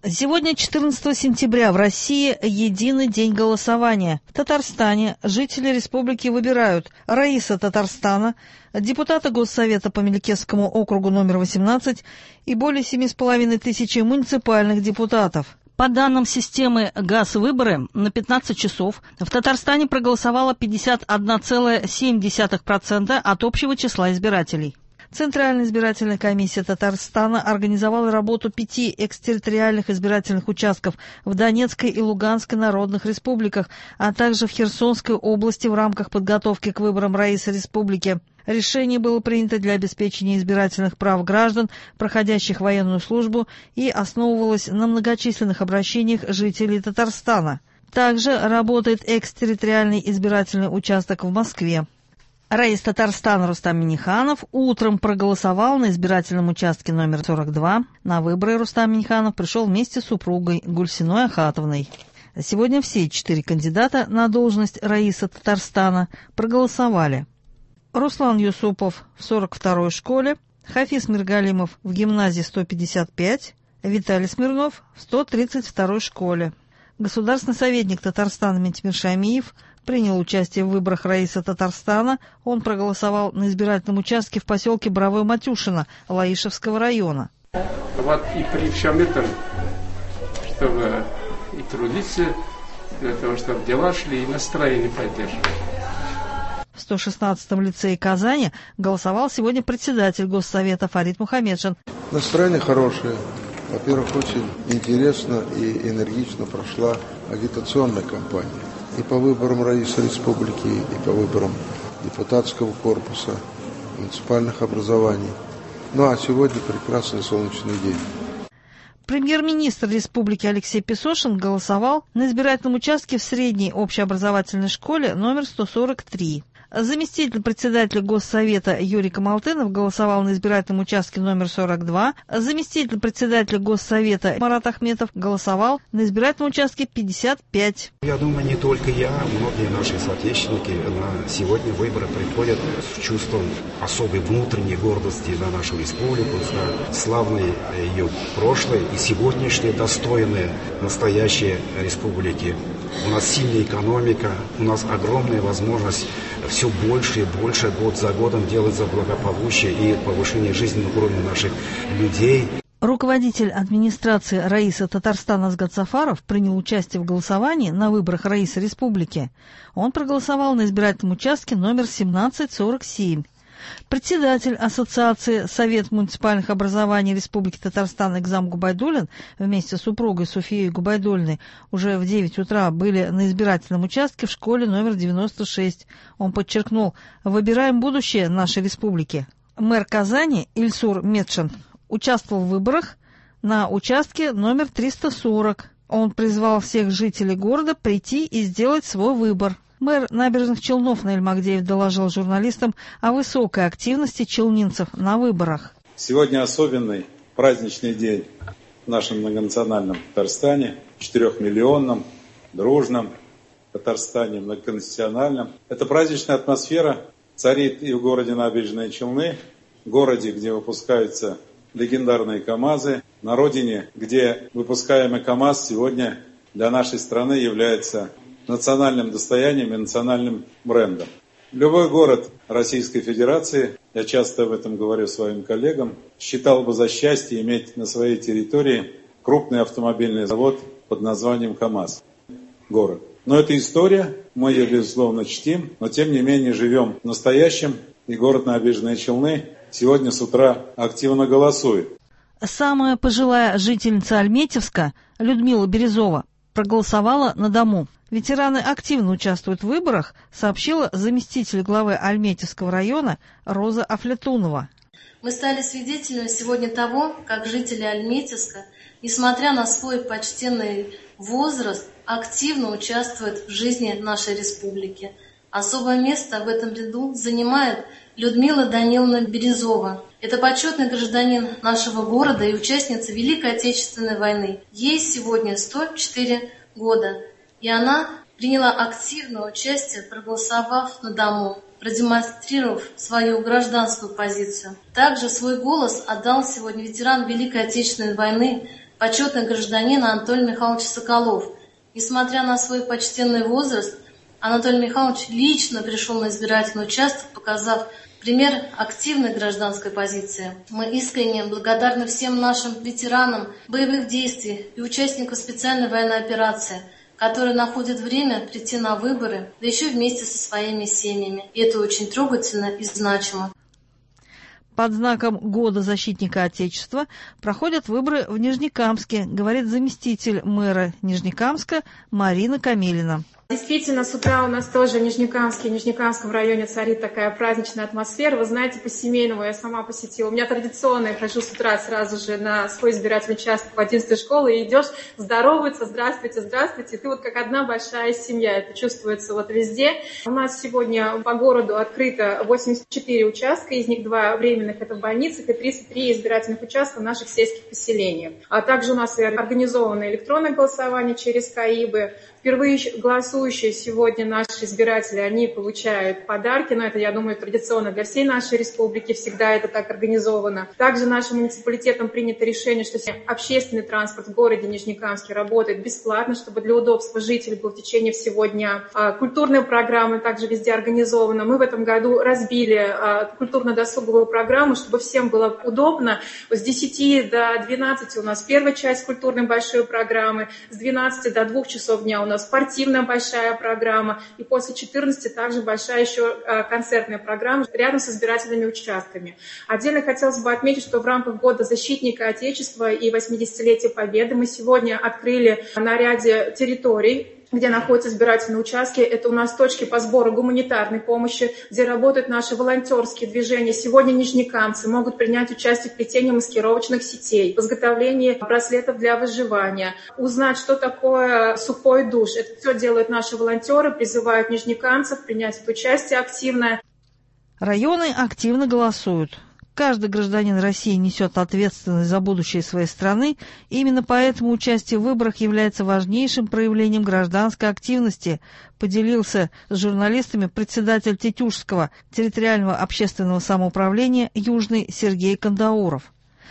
Сегодня, 14 сентября, в России единый день голосования. В Татарстане жители республики выбирают раиса Татарстана, депутата Госсовета по Меликесскому округу номер 18 и более 7,5 тысяч муниципальных депутатов. По данным системы «Газ-выборы», на 15 часов в Татарстане проголосовало 51,7% от общего числа избирателей. Центральная избирательная комиссия Татарстана организовала работу 5 экстерриториальных избирательных участков в Донецкой и Луганской народных республиках, а также в Херсонской области в рамках подготовки к выборам раиса республики. Решение было принято для обеспечения избирательных прав граждан, проходящих военную службу, и основывалось на многочисленных обращениях жителей Татарстана. Также работает экстерриториальный избирательный участок в Москве. Раис Татарстана Рустам Минниханов утром проголосовал на избирательном участке номер 42. На выборы Рустам Минниханов пришел вместе с супругой Гульсиной Ахатовной. Сегодня все 4 кандидата на должность раиса Татарстана проголосовали. Руслан Юсупов в 42-й школе, Хафиз Миргалимов в гимназии 155, Виталий Смирнов в 132-й школе. Государственный советник Татарстана Ментимир Шамиев принял участие в выборах раиса Татарстана. Он проголосовал на избирательном участке в поселке Боровое-Матюшино Лаишевского района. Вот и при всем этом, чтобы и трудиться, для того, чтобы дела шли, и настроение поддерживать. В 116-м лицее Казани голосовал сегодня председатель Госсовета Фарид Мухаммедшин. Настроение хорошее. Во-первых, очень интересно и энергично прошла агитационная кампания. И по выборам раиса республики, и по выборам депутатского корпуса, муниципальных образований. Ну а сегодня прекрасный солнечный день. Премьер-министр республики Алексей Песошин голосовал на избирательном участке в средней общеобразовательной школе номер 143. Заместитель председателя Госсовета Юрий Камалтынов голосовал на избирательном участке номер 42. Заместитель председателя Госсовета Марат Ахметов голосовал на избирательном участке 55. Я думаю, не только я, многие наши соотечественники на сегодня выборы приходят с чувством особой внутренней гордости за нашу республику, за славное ее прошлое и сегодняшнее достойное настоящее республики. У нас сильная экономика, у нас огромная возможность все больше и больше год за годом делать за благополучие и повышение жизненного уровня наших людей. Руководитель администрации раиса Татарстана Азгат Сафаров принял участие в голосовании на выборах раиса республики. Он проголосовал на избирательном участке номер 1747. Председатель Ассоциации Совет муниципальных образований Республики Татарстан Экзам Губайдуллин вместе с супругой Суфией Губайдуллиной уже в 9 утра были на избирательном участке в школе номер 96. Он подчеркнул: «Выбираем будущее нашей республики». Мэр Казани Ильсур Медшин участвовал в выборах на участке номер 340. Он призвал всех жителей города прийти и сделать свой выбор. Мэр Набережных Челнов Наиль Магдеев доложил журналистам о высокой активности челнинцев на выборах. Сегодня особенный праздничный день в нашем многонациональном Татарстане, 4-миллионном, дружном Татарстане, многоконфессиональном. Эта праздничная атмосфера царит и в городе Набережные Челны, городе, где выпускаются легендарные КАМАЗы, на родине, где выпускаемый КАМАЗ сегодня для нашей страны является национальным достоянием и национальным брендом. Любой город Российской Федерации, я часто об этом говорю своим коллегам, считал бы за счастье иметь на своей территории крупный автомобильный завод под названием КАМАЗ. Город. Но это история, мы ее, безусловно, чтим, но тем не менее живем в настоящем, и город Набережные Челны сегодня с утра активно голосует. Самая пожилая жительница Альметьевска Людмила Березова проголосовала на дому. Ветераны активно участвуют в выборах, сообщила заместитель главы Альметьевского района Роза Афлетунова. Мы стали свидетелями сегодня того, как жители Альметьевска, несмотря на свой почтенный возраст, активно участвуют в жизни нашей республики. Особое место в этом ряду занимает Людмила Даниловна Березова. Это почетный гражданин нашего города и участница Великой Отечественной войны. Ей сегодня 104 года. И она приняла активное участие, проголосовав на дому, продемонстрировав свою гражданскую позицию. Также свой голос отдал сегодня ветеран Великой Отечественной войны, почетный гражданин Анатолий Михайлович Соколов. Несмотря на свой почтенный возраст, Анатолий Михайлович лично пришел на избирательный участок, показав пример активной гражданской позиции. Мы искренне благодарны всем нашим ветеранам боевых действий и участникам специальной военной операции, которые находят время прийти на выборы, да еще вместе со своими семьями. И это очень трогательно и значимо. Под знаком Года защитника Отечества проходят выборы в Нижнекамске, говорит заместитель мэра Нижнекамска Марина Камелина. Действительно, с утра у нас тоже в Нижнекамском районе царит такая праздничная атмосфера. Вы знаете, по-семейному я сама посетила. У меня традиционно, я хожу с утра сразу же на свой избирательный участок в 11-й школе, и идешь здороваться, здравствуйте, здравствуйте. Ты вот как одна большая семья, это чувствуется вот везде. У нас сегодня по городу открыто 84 участка, из них 2 временных, это в больницах, и 33 избирательных участка в наших сельских поселениях. А также у нас и организовано электронное голосование через КАИБы. Впервые голосующие сегодня наши избиратели, они получают подарки, но это, я думаю, традиционно для всей нашей республики, всегда это так организовано. Также нашим муниципалитетом принято решение, что общественный транспорт в городе Нижнекамске работает бесплатно, чтобы для удобства жителей было в течение всего дня. Культурные программы также везде организованы. Мы в этом году разбили культурно-досуговую программу, чтобы всем было удобно. С 10 до 12 у нас первая часть культурной большой программы, с 12 до 2 часов дня у нас спортивная большая программа, и после 14 также большая еще концертная программа рядом с избирательными участками. Отдельно хотелось бы отметить, что в рамках Года защитника Отечества и 80-летия Победы мы сегодня открыли на ряде территорий, где находятся избирательные участки. Это у нас точки по сбору гуманитарной помощи, где работают наши волонтерские движения. Сегодня нижнекамцы могут принять участие в плетении маскировочных сетей, в изготовлении браслетов для выживания, узнать, что такое сухой душ. Это все делают наши волонтеры, призывают нижнекамцев принять это участие активное. Районы активно голосуют. Каждый гражданин России несет ответственность за будущее своей страны, и именно поэтому участие в выборах является важнейшим проявлением гражданской активности, поделился с журналистами председатель Тетюшского территориального общественного самоуправления Южный Сергей Кандауров.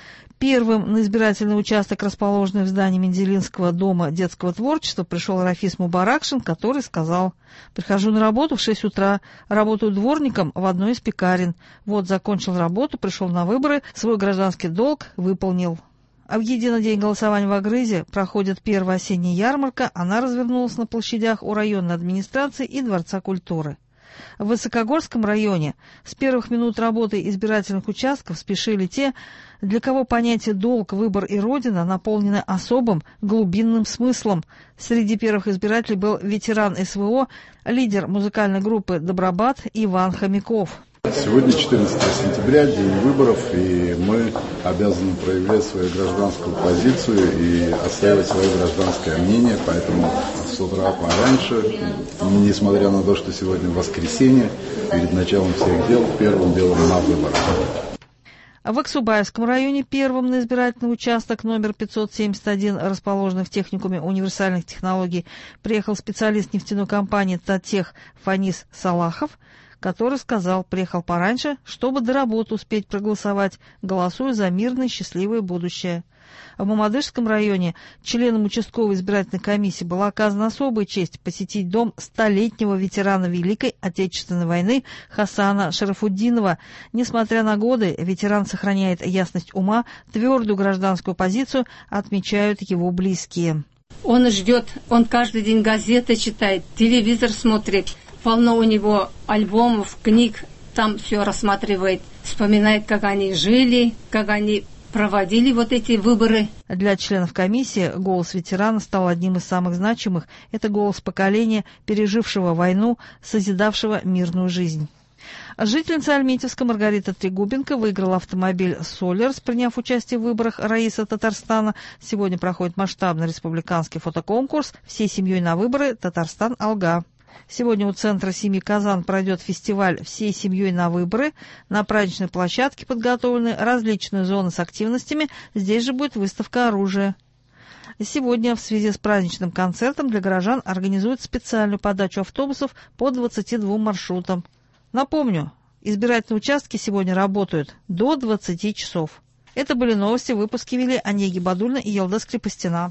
Первым на избирательный участок, расположенный в здании Менделинского дома детского творчества, пришел Рафис Мубаракшин, который сказал: «Прихожу на работу в 6 утра, работаю дворником в одной из пекарен. Вот, закончил работу, пришел на выборы, свой гражданский долг выполнил». А в единый день голосования в Агрызе проходит первая осенняя ярмарка. Она развернулась на площадях у районной администрации и Дворца культуры. В Высокогорском районе с первых минут работы избирательных участков спешили те, для кого понятие «долг», «выбор» и «родина» наполнены особым глубинным смыслом. Среди первых избирателей был ветеран СВО, лидер музыкальной группы «Добробат» Иван Хомяков. Сегодня 14 сентября, день выборов, и мы обязаны проявлять свою гражданскую позицию и отстаивать свое гражданское мнение, поэтому с утра пораньше, несмотря на то, что сегодня воскресенье, перед началом всех дел, первым делом на выборах. В Аксубаевском районе первым на избирательный участок номер 571, расположенный в техникуме универсальных технологий, приехал специалист нефтяной компании «Татех» Фанис Салахов, который сказал, приехал пораньше, чтобы до работы успеть проголосовать, голосуя за мирное счастливое будущее. В Мамадышском районе членам участковой избирательной комиссии была оказана особая честь посетить дом столетнего ветерана Великой Отечественной войны Хасана Шарафуддинова. Несмотря на годы, ветеран сохраняет ясность ума, твердую гражданскую позицию, отмечают его близкие. Он ждет, он каждый день газеты читает, телевизор смотрит. Полно у него альбомов, книг, там все рассматривает, вспоминает, как они жили, как они проводили вот эти выборы. Для членов комиссии голос ветерана стал одним из самых значимых. Это голос поколения, пережившего войну, созидавшего мирную жизнь. Жительница Альметьевска Маргарита Трегубенко выиграла автомобиль «Солерс», приняв участие в выборах Раиса Татарстана. Сегодня проходит масштабный республиканский фотоконкурс «Всей семьей на выборы. Татарстан-Алга». Сегодня у центра семьи Казан пройдет фестиваль «Всей семьей на выборы». На праздничной площадке подготовлены различные зоны с активностями. Здесь же будет выставка оружия. Сегодня в связи с праздничным концертом для горожан организуют специальную подачу автобусов по 22 маршрутам. Напомню, избирательные участки сегодня работают до 20 часов. Это были новости, выпуски вели Онеги Бадульна и Елдас Крепостина.